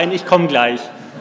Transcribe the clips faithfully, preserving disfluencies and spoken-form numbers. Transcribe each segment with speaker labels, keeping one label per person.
Speaker 1: Nein, ich komme gleich.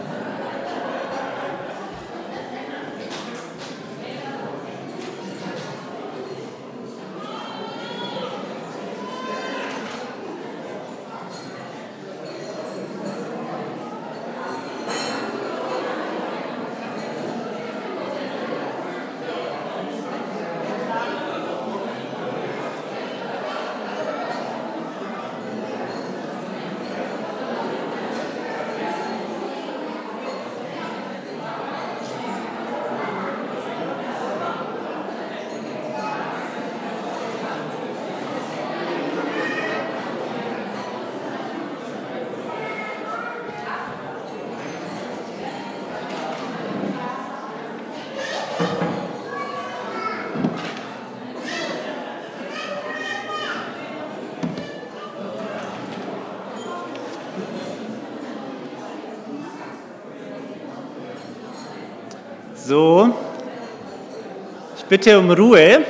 Speaker 1: So, ich bitte um Ruhe.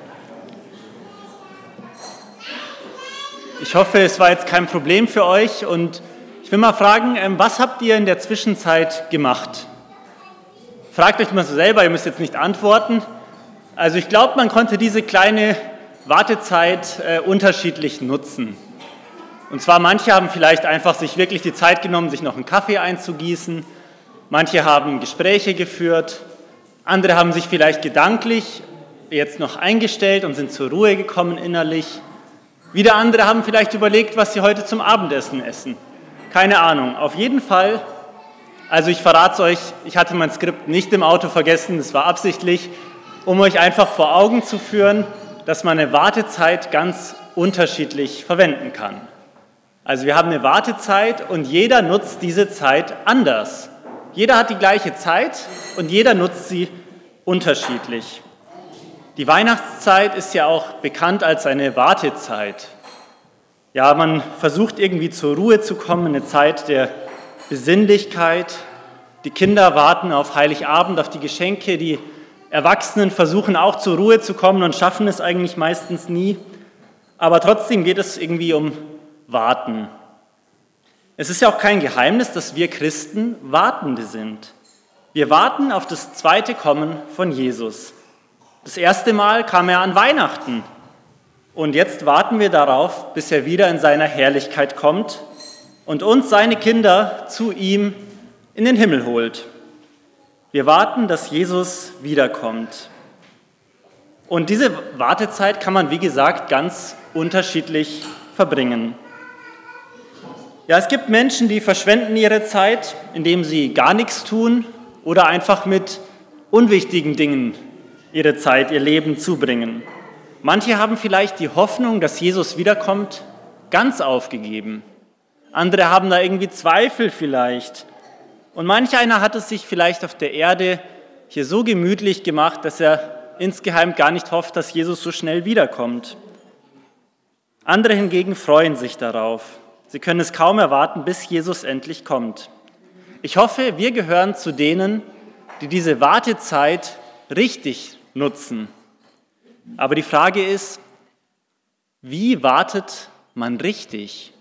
Speaker 1: Ich hoffe, es war jetzt kein Problem für euch und ich will mal fragen, was habt ihr in der Zwischenzeit gemacht? Fragt euch mal so selber, ihr müsst jetzt nicht antworten. Also ich glaube, man konnte diese kleine Wartezeit äh, unterschiedlich nutzen. Und zwar manche haben vielleicht einfach sich wirklich die Zeit genommen, sich noch einen Kaffee einzugießen. Manche haben Gespräche geführt, andere haben sich vielleicht gedanklich jetzt noch eingestellt und sind zur Ruhe gekommen innerlich. Wieder andere haben vielleicht überlegt, was sie heute zum Abendessen essen. Keine Ahnung, auf jeden Fall, also ich verrate es euch, ich hatte mein Skript nicht im Auto vergessen, das war absichtlich, um euch einfach vor Augen zu führen, dass man eine Wartezeit ganz unterschiedlich verwenden kann. Also wir haben eine Wartezeit und jeder nutzt diese Zeit anders. Jeder hat die gleiche Zeit und jeder nutzt sie unterschiedlich. Die Weihnachtszeit ist ja auch bekannt als eine Wartezeit. Ja, man versucht irgendwie zur Ruhe zu kommen, eine Zeit der Besinnlichkeit. Die Kinder warten auf Heiligabend, auf die Geschenke. Die Erwachsenen versuchen auch zur Ruhe zu kommen und schaffen es eigentlich meistens nie. Aber trotzdem geht es irgendwie um Warten. Es ist ja auch kein Geheimnis, dass wir Christen Wartende sind. Wir warten auf das zweite Kommen von Jesus. Das erste Mal kam er an Weihnachten und jetzt warten wir darauf, bis er wieder in seiner Herrlichkeit kommt und uns, seine Kinder, zu ihm in den Himmel holt. Wir warten, dass Jesus wiederkommt. Und diese Wartezeit kann man, wie gesagt, ganz unterschiedlich verbringen. Ja, es gibt Menschen, die verschwenden ihre Zeit, indem sie gar nichts tun oder einfach mit unwichtigen Dingen ihre Zeit, ihr Leben zubringen. Manche haben vielleicht die Hoffnung, dass Jesus wiederkommt, ganz aufgegeben. Andere haben da irgendwie Zweifel vielleicht. Und manch einer hat es sich vielleicht auf der Erde hier so gemütlich gemacht, dass er insgeheim gar nicht hofft, dass Jesus so schnell wiederkommt. Andere hingegen freuen sich darauf. Sie können es kaum erwarten, bis Jesus endlich kommt. Ich hoffe, wir gehören zu denen, die diese Wartezeit richtig nutzen. Aber die Frage ist, wie wartet man richtig?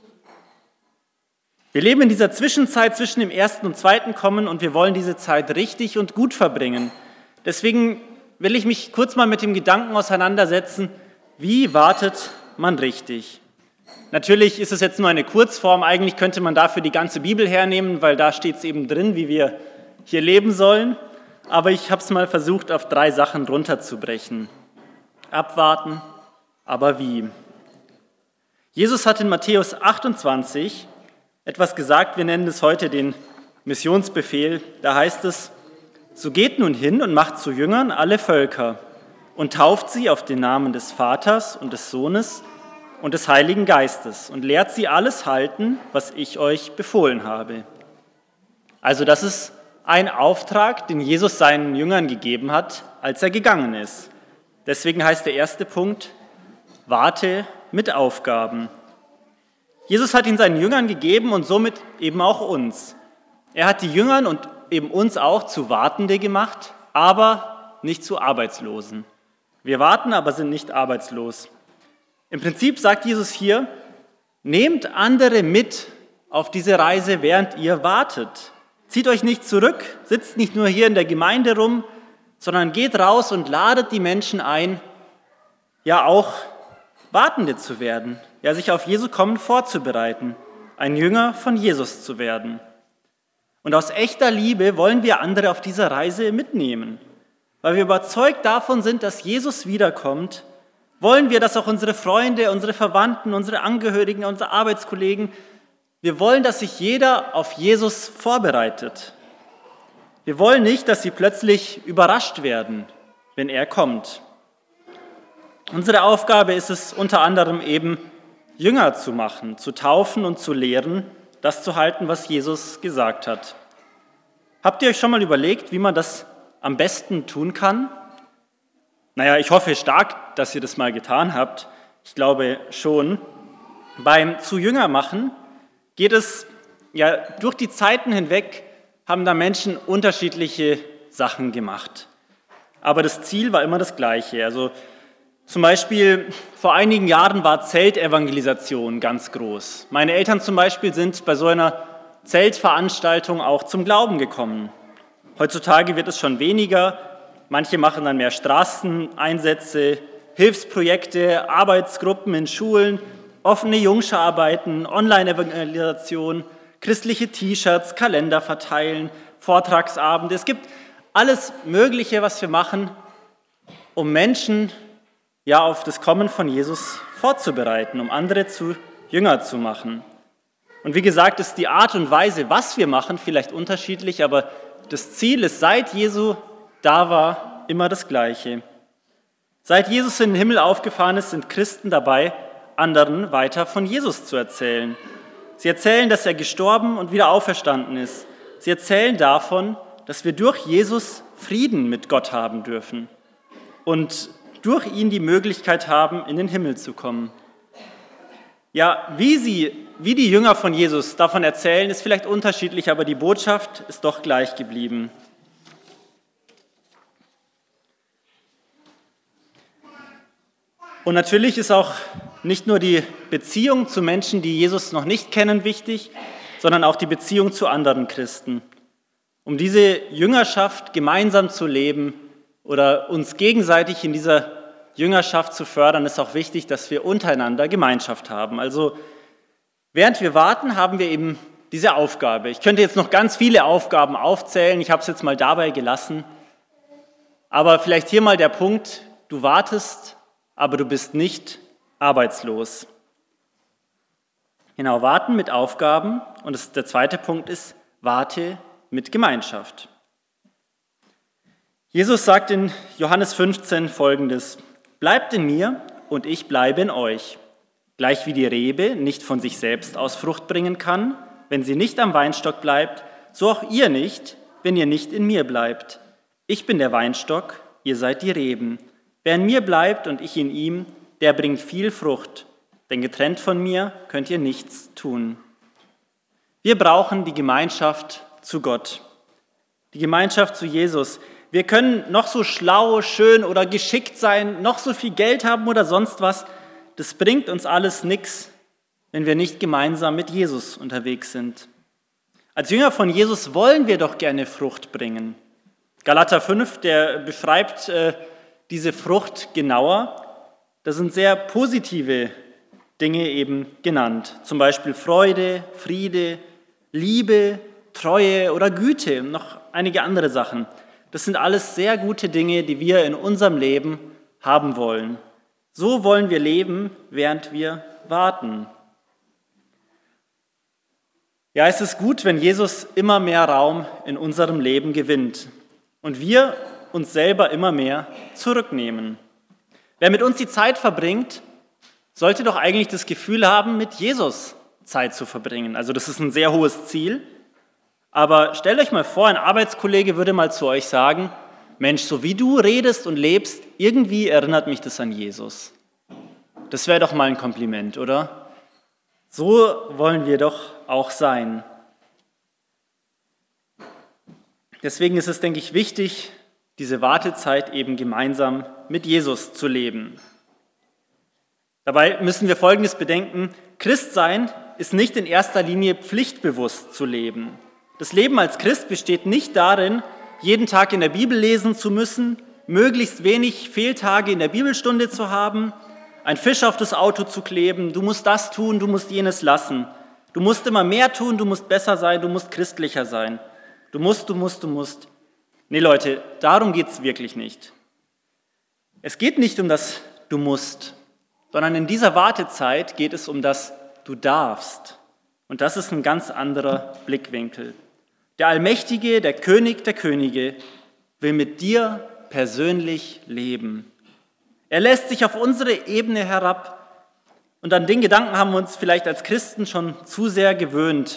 Speaker 1: Wir leben in dieser Zwischenzeit zwischen dem ersten und zweiten Kommen und wir wollen diese Zeit richtig und gut verbringen. Deswegen will ich mich kurz mal mit dem Gedanken auseinandersetzen, wie wartet man richtig? Natürlich ist es jetzt nur eine Kurzform, eigentlich könnte man dafür die ganze Bibel hernehmen, weil da steht es eben drin, wie wir hier leben sollen. Aber ich habe es mal versucht, auf drei Sachen runterzubrechen. Abwarten, aber wie? Jesus hat in Matthäus achtundzwanzig etwas gesagt, wir nennen es heute den Missionsbefehl. Da heißt es, so geht nun hin und macht zu Jüngern alle Völker und tauft sie auf den Namen des Vaters und des Sohnes und des Heiligen Geistes und lehrt sie alles halten, was ich euch befohlen habe. Also das ist ein Auftrag, den Jesus seinen Jüngern gegeben hat, als er gegangen ist. Deswegen heißt der erste Punkt, warte mit Aufgaben. Jesus hat ihn seinen Jüngern gegeben und somit eben auch uns. Er hat die Jüngern und eben uns auch zu Wartende gemacht, aber nicht zu Arbeitslosen. Wir warten, aber sind nicht arbeitslos. Im Prinzip sagt Jesus hier, nehmt andere mit auf diese Reise, während ihr wartet. Zieht euch nicht zurück, sitzt nicht nur hier in der Gemeinde rum, sondern geht raus und ladet die Menschen ein, ja auch Wartende zu werden, ja sich auf Jesu Kommen vorzubereiten, ein Jünger von Jesus zu werden. Und aus echter Liebe wollen wir andere auf dieser Reise mitnehmen. Weil wir überzeugt davon sind, dass Jesus wiederkommt, wollen wir, dass auch unsere Freunde, unsere Verwandten, unsere Angehörigen, unsere Arbeitskollegen, wir wollen, dass sich jeder auf Jesus vorbereitet. Wir wollen nicht, dass sie plötzlich überrascht werden, wenn er kommt. Unsere Aufgabe ist es unter anderem eben, Jünger zu machen, zu taufen und zu lehren, das zu halten, was Jesus gesagt hat. Habt ihr euch schon mal überlegt, wie man das am besten tun kann? Naja, ich hoffe stark, dass ihr das mal getan habt. Ich glaube schon. Beim zu Jünger machen geht es, ja, durch die Zeiten hinweg haben da Menschen unterschiedliche Sachen gemacht. Aber das Ziel war immer das Gleiche. Also zum Beispiel vor einigen Jahren war Zeltevangelisation ganz groß. Meine Eltern zum Beispiel sind bei so einer Zeltveranstaltung auch zum Glauben gekommen. Heutzutage wird es schon weniger. Manche machen dann mehr Straßeneinsätze, Hilfsprojekte, Arbeitsgruppen in Schulen, offene Jungschararbeiten, Online-Evangelisation, christliche T-Shirts, Kalender verteilen, Vortragsabende. Es gibt alles Mögliche, was wir machen, um Menschen ja auf das Kommen von Jesus vorzubereiten, um andere zu Jünger zu machen. Und wie gesagt, ist die Art und Weise, was wir machen, vielleicht unterschiedlich, aber das Ziel ist, seit Jesu da war, immer das Gleiche. Seit Jesus in den Himmel aufgefahren ist, sind Christen dabei, anderen weiter von Jesus zu erzählen. Sie erzählen, dass er gestorben und wieder auferstanden ist. Sie erzählen davon, dass wir durch Jesus Frieden mit Gott haben dürfen und durch ihn die Möglichkeit haben, in den Himmel zu kommen. Ja, wie sie, wie die Jünger von Jesus davon erzählen, ist vielleicht unterschiedlich, aber die Botschaft ist doch gleich geblieben. Und natürlich ist auch nicht nur die Beziehung zu Menschen, die Jesus noch nicht kennen, wichtig, sondern auch die Beziehung zu anderen Christen. Um diese Jüngerschaft gemeinsam zu leben oder uns gegenseitig in dieser Jüngerschaft zu fördern, ist auch wichtig, dass wir untereinander Gemeinschaft haben. Also während wir warten, haben wir eben diese Aufgabe. Ich könnte jetzt noch ganz viele Aufgaben aufzählen, ich habe es jetzt mal dabei gelassen. Aber vielleicht hier mal der Punkt, du wartest, aber du bist nicht arbeitslos. Genau, warten mit Aufgaben. Und das, der zweite Punkt ist, warte mit Gemeinschaft. Jesus sagt in Johannes fünfzehn Folgendes: Bleibt in mir und ich bleibe in euch. Gleich wie die Rebe nicht von sich selbst aus Frucht bringen kann, wenn sie nicht am Weinstock bleibt, so auch ihr nicht, wenn ihr nicht in mir bleibt. Ich bin der Weinstock, ihr seid die Reben. Wer in mir bleibt und ich in ihm, der bringt viel Frucht, denn getrennt von mir könnt ihr nichts tun. Wir brauchen die Gemeinschaft zu Gott, die Gemeinschaft zu Jesus. Wir können noch so schlau, schön oder geschickt sein, noch so viel Geld haben oder sonst was. Das bringt uns alles nichts, wenn wir nicht gemeinsam mit Jesus unterwegs sind. Als Jünger von Jesus wollen wir doch gerne Frucht bringen. Galater fünf, der beschreibt äh, diese Frucht genauer. Da sind sehr positive Dinge eben genannt. Zum Beispiel Freude, Friede, Liebe, Treue oder Güte und noch einige andere Sachen. Das sind alles sehr gute Dinge, die wir in unserem Leben haben wollen. So wollen wir leben, während wir warten. Ja, es ist gut, wenn Jesus immer mehr Raum in unserem Leben gewinnt und wir uns selber immer mehr zurücknehmen. Wer mit uns die Zeit verbringt, sollte doch eigentlich das Gefühl haben, mit Jesus Zeit zu verbringen. Also das ist ein sehr hohes Ziel. Aber stellt euch mal vor, ein Arbeitskollege würde mal zu euch sagen: Mensch, so wie du redest und lebst, irgendwie erinnert mich das an Jesus. Das wäre doch mal ein Kompliment, oder? So wollen wir doch auch sein. Deswegen ist es, denke ich, wichtig, diese Wartezeit eben gemeinsam mit Jesus zu leben. Dabei müssen wir Folgendes bedenken: Christsein ist nicht in erster Linie pflichtbewusst zu leben. Das Leben als Christ besteht nicht darin, jeden Tag in der Bibel lesen zu müssen, möglichst wenig Fehltage in der Bibelstunde zu haben, ein Fisch auf das Auto zu kleben, du musst das tun, du musst jenes lassen. Du musst immer mehr tun, du musst besser sein, du musst christlicher sein. Du musst, du musst, du musst. Nee, Leute, darum geht es wirklich nicht. Es geht nicht um das Du musst, sondern in dieser Wartezeit geht es um das Du darfst. Und das ist ein ganz anderer Blickwinkel. Der Allmächtige, der König der Könige, will mit dir persönlich leben. Er lässt sich auf unsere Ebene herab. Und an den Gedanken haben wir uns vielleicht als Christen schon zu sehr gewöhnt.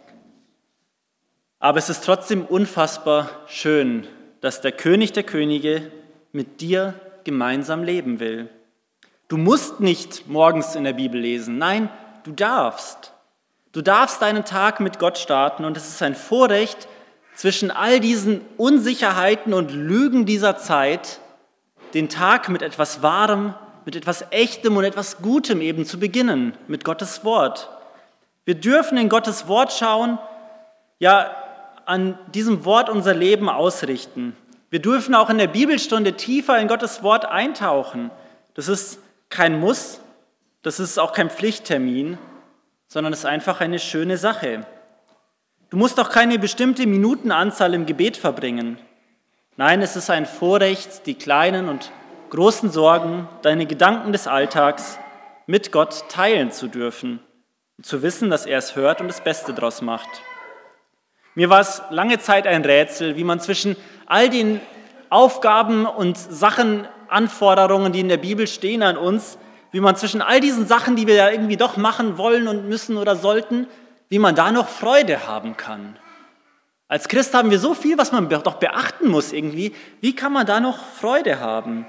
Speaker 1: Aber es ist trotzdem unfassbar schön, dass der König der Könige mit dir gemeinsam leben will. Du musst nicht morgens in der Bibel lesen. Nein, du darfst. Du darfst deinen Tag mit Gott starten und es ist ein Vorrecht, zwischen all diesen Unsicherheiten und Lügen dieser Zeit den Tag mit etwas Wahrem, mit etwas Echtem und etwas Gutem eben zu beginnen, mit Gottes Wort. Wir dürfen in Gottes Wort schauen, ja, an diesem Wort unser Leben ausrichten. Wir dürfen auch in der Bibelstunde tiefer in Gottes Wort eintauchen. Das ist kein Muss, das ist auch kein Pflichttermin, sondern es ist einfach eine schöne Sache. Du musst auch keine bestimmte Minutenanzahl im Gebet verbringen. Nein, es ist ein Vorrecht, die kleinen und großen Sorgen, deine Gedanken des Alltags mit Gott teilen zu dürfen und zu wissen, dass er es hört und das Beste daraus macht. Mir war es lange Zeit ein Rätsel, wie man zwischen all den Aufgaben und Sachen, Anforderungen, die in der Bibel stehen an uns, wie man zwischen all diesen Sachen, die wir ja irgendwie doch machen wollen und müssen oder sollten, wie man da noch Freude haben kann. Als Christ haben wir so viel, was man doch beachten muss irgendwie. Wie kann man da noch Freude haben?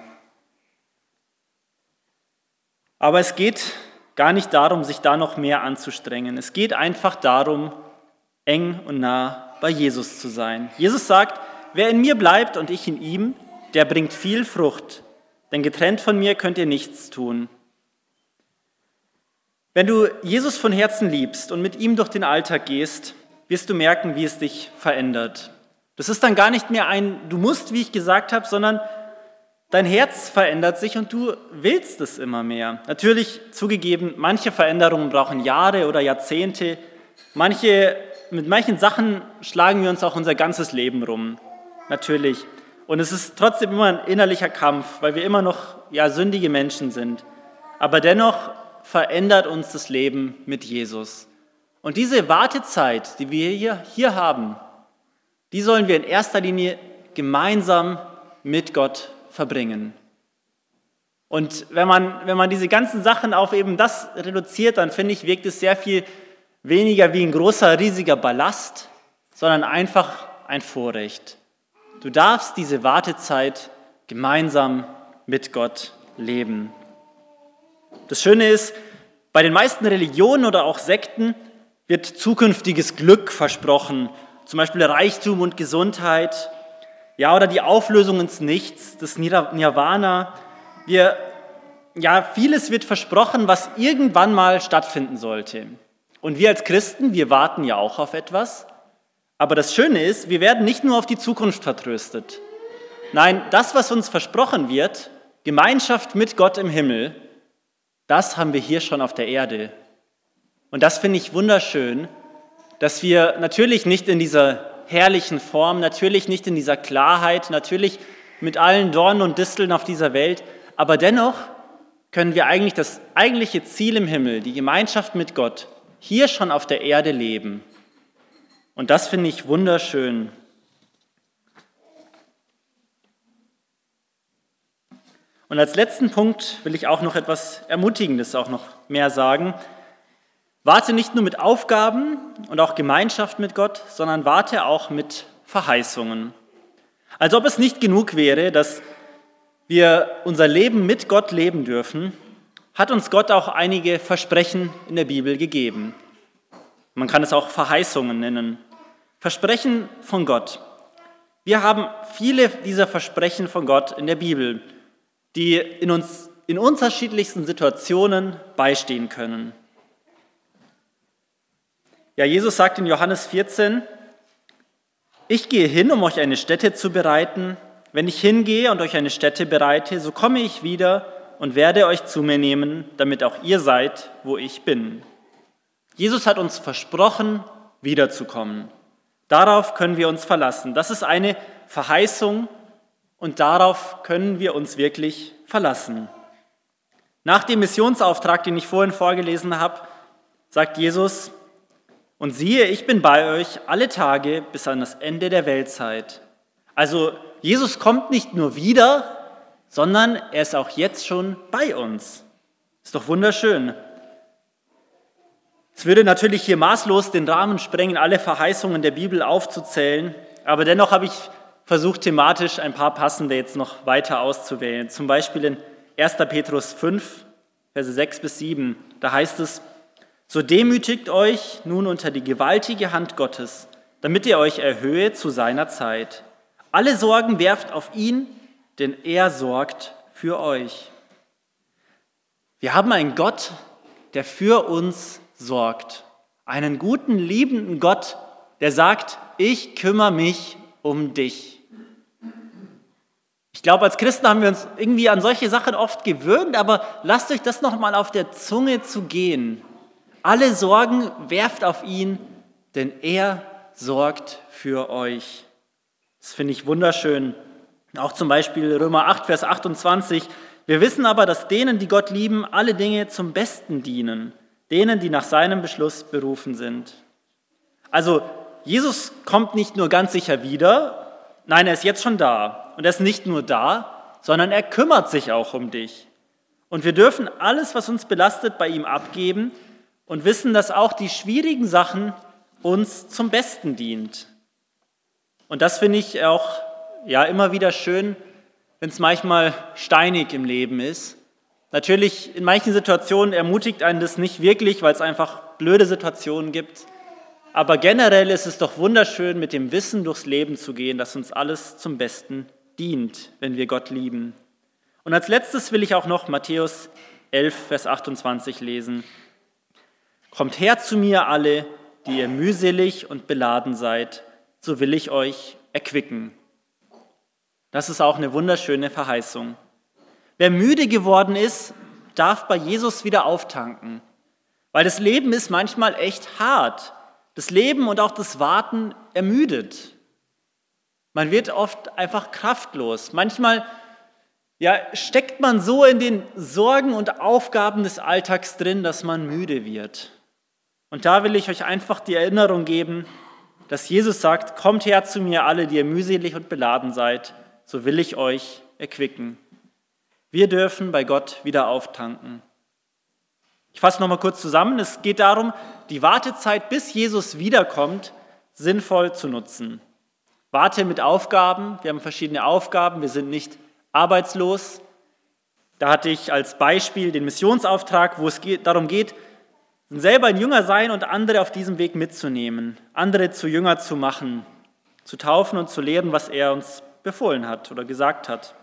Speaker 1: Aber es geht gar nicht darum, sich da noch mehr anzustrengen. Es geht einfach darum, eng und nah bei Jesus zu sein. Jesus sagt, wer in mir bleibt und ich in ihm, der bringt viel Frucht, denn getrennt von mir könnt ihr nichts tun. Wenn du Jesus von Herzen liebst und mit ihm durch den Alltag gehst, wirst du merken, wie es dich verändert. Das ist dann gar nicht mehr ein Du musst, wie ich gesagt habe, sondern dein Herz verändert sich und du willst es immer mehr. Natürlich zugegeben, manche Veränderungen brauchen Jahre oder Jahrzehnte. Manche, mit manchen Sachen schlagen wir uns auch unser ganzes Leben rum. Natürlich. Und es ist trotzdem immer ein innerlicher Kampf, weil wir immer noch ja, sündige Menschen sind. Aber dennoch verändert uns das Leben mit Jesus. Und diese Wartezeit, die wir hier, hier haben, die sollen wir in erster Linie gemeinsam mit Gott verbringen. Und wenn man, wenn man diese ganzen Sachen auf eben das reduziert, dann finde ich, wirkt es sehr viel weniger wie ein großer, riesiger Ballast, sondern einfach ein Vorrecht. Du darfst diese Wartezeit gemeinsam mit Gott leben. Das Schöne ist, bei den meisten Religionen oder auch Sekten wird zukünftiges Glück versprochen, zum Beispiel Reichtum und Gesundheit, ja, oder die Auflösung ins Nichts, das Nirvana. Wir, ja, vieles wird versprochen, was irgendwann mal stattfinden sollte. Und wir als Christen, wir warten ja auch auf etwas. Aber das Schöne ist, wir werden nicht nur auf die Zukunft vertröstet. Nein, das, was uns versprochen wird, Gemeinschaft mit Gott im Himmel, das haben wir hier schon auf der Erde. Und das finde ich wunderschön, dass wir natürlich nicht in dieser herrlichen Form, natürlich nicht in dieser Klarheit, natürlich mit allen Dornen und Disteln auf dieser Welt, aber dennoch können wir eigentlich das eigentliche Ziel im Himmel, die Gemeinschaft mit Gott, hier schon auf der Erde leben. Und das finde ich wunderschön. Und als letzten Punkt will ich auch noch etwas Ermutigendes auch noch mehr sagen. Warte nicht nur mit Aufgaben und auch Gemeinschaft mit Gott, sondern warte auch mit Verheißungen. Als ob es nicht genug wäre, dass wir unser Leben mit Gott leben dürfen, hat uns Gott auch einige Versprechen in der Bibel gegeben. Man kann es auch Verheißungen nennen. Versprechen von Gott. Wir haben viele dieser Versprechen von Gott in der Bibel, die in uns in unterschiedlichsten Situationen beistehen können. Ja, Jesus sagt in Johannes vierzehn, ich gehe hin, um euch eine Stätte zu bereiten. Wenn ich hingehe und euch eine Stätte bereite, so komme ich wieder und werde euch zu mir nehmen, damit auch ihr seid, wo ich bin. Jesus hat uns versprochen, wiederzukommen. Darauf können wir uns verlassen. Das ist eine Verheißung und darauf können wir uns wirklich verlassen. Nach dem Missionsauftrag, den ich vorhin vorgelesen habe, sagt Jesus, und siehe, ich bin bei euch alle Tage bis an das Ende der Weltzeit. Also Jesus kommt nicht nur wieder, sondern er ist auch jetzt schon bei uns. Ist doch wunderschön. Es würde natürlich hier maßlos den Rahmen sprengen, alle Verheißungen der Bibel aufzuzählen, aber dennoch habe ich versucht, thematisch ein paar passende jetzt noch weiter auszuwählen. Zum Beispiel in erster Petrus fünf, Verse sechs bis sieben, da heißt es, so demütigt euch nun unter die gewaltige Hand Gottes, damit er euch erhöhe zu seiner Zeit. Alle Sorgen werft auf ihn, denn er sorgt für euch. Wir haben einen Gott, der für uns sorgt. Einen guten, liebenden Gott, der sagt, ich kümmere mich um dich. Ich glaube, als Christen haben wir uns irgendwie an solche Sachen oft gewöhnt, aber lasst euch das nochmal auf der Zunge zu gehen. Alle Sorgen werft auf ihn, denn er sorgt für euch. Das finde ich wunderschön. Auch zum Beispiel Römer acht, Vers achtundzwanzig. Wir wissen aber, dass denen, die Gott lieben, alle Dinge zum Besten dienen. Denen, die nach seinem Beschluss berufen sind. Also Jesus kommt nicht nur ganz sicher wieder, nein, er ist jetzt schon da. Und er ist nicht nur da, sondern er kümmert sich auch um dich. Und wir dürfen alles, was uns belastet, bei ihm abgeben und wissen, dass auch die schwierigen Sachen uns zum Besten dient. Und das finde ich auch ja, immer wieder schön, wenn es manchmal steinig im Leben ist. Natürlich, in manchen Situationen ermutigt einen das nicht wirklich, weil es einfach blöde Situationen gibt. Aber generell ist es doch wunderschön, mit dem Wissen durchs Leben zu gehen, dass uns alles zum Besten dient, wenn wir Gott lieben. Und als letztes will ich auch noch Matthäus elf, Vers achtundzwanzig lesen. Kommt her zu mir alle, die ihr mühselig und beladen seid, so will ich euch erquicken. Das ist auch eine wunderschöne Verheißung. Wer müde geworden ist, darf bei Jesus wieder auftanken. Weil das Leben ist manchmal echt hart. Das Leben und auch das Warten ermüdet. Man wird oft einfach kraftlos. Manchmal ja, steckt man so in den Sorgen und Aufgaben des Alltags drin, dass man müde wird. Und da will ich euch einfach die Erinnerung geben, dass Jesus sagt, kommt her zu mir alle, die ihr mühselig und beladen seid, so will ich euch erquicken. Wir dürfen bei Gott wieder auftanken. Ich fasse nochmal kurz zusammen. Es geht darum, die Wartezeit, bis Jesus wiederkommt, sinnvoll zu nutzen. Warte mit Aufgaben. Wir haben verschiedene Aufgaben. Wir sind nicht arbeitslos. Da hatte ich als Beispiel den Missionsauftrag, wo es darum geht, selber ein Jünger sein und andere auf diesem Weg mitzunehmen, andere zu Jünger zu machen, zu taufen und zu lehren, was er uns befohlen hat oder gesagt hat.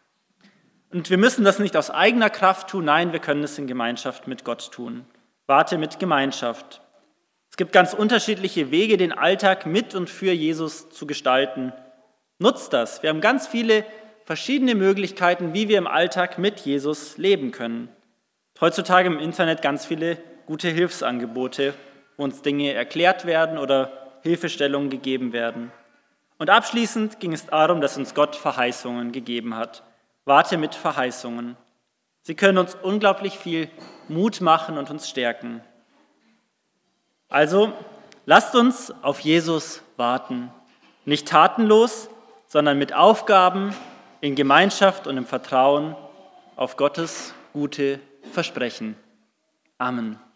Speaker 1: Und wir müssen das nicht aus eigener Kraft tun, nein, wir können es in Gemeinschaft mit Gott tun. Warte mit Gemeinschaft. Es gibt ganz unterschiedliche Wege, den Alltag mit und für Jesus zu gestalten. Nutzt das. Wir haben ganz viele verschiedene Möglichkeiten, wie wir im Alltag mit Jesus leben können. Heutzutage im Internet ganz viele gute Hilfsangebote, wo uns Dinge erklärt werden oder Hilfestellungen gegeben werden. Und abschließend ging es darum, dass uns Gott Verheißungen gegeben hat. Warte mit Verheißungen. Sie können uns unglaublich viel Mut machen und uns stärken. Also, lasst uns auf Jesus warten. Nicht tatenlos, sondern mit Aufgaben, in Gemeinschaft und im Vertrauen auf Gottes gute Versprechen. Amen.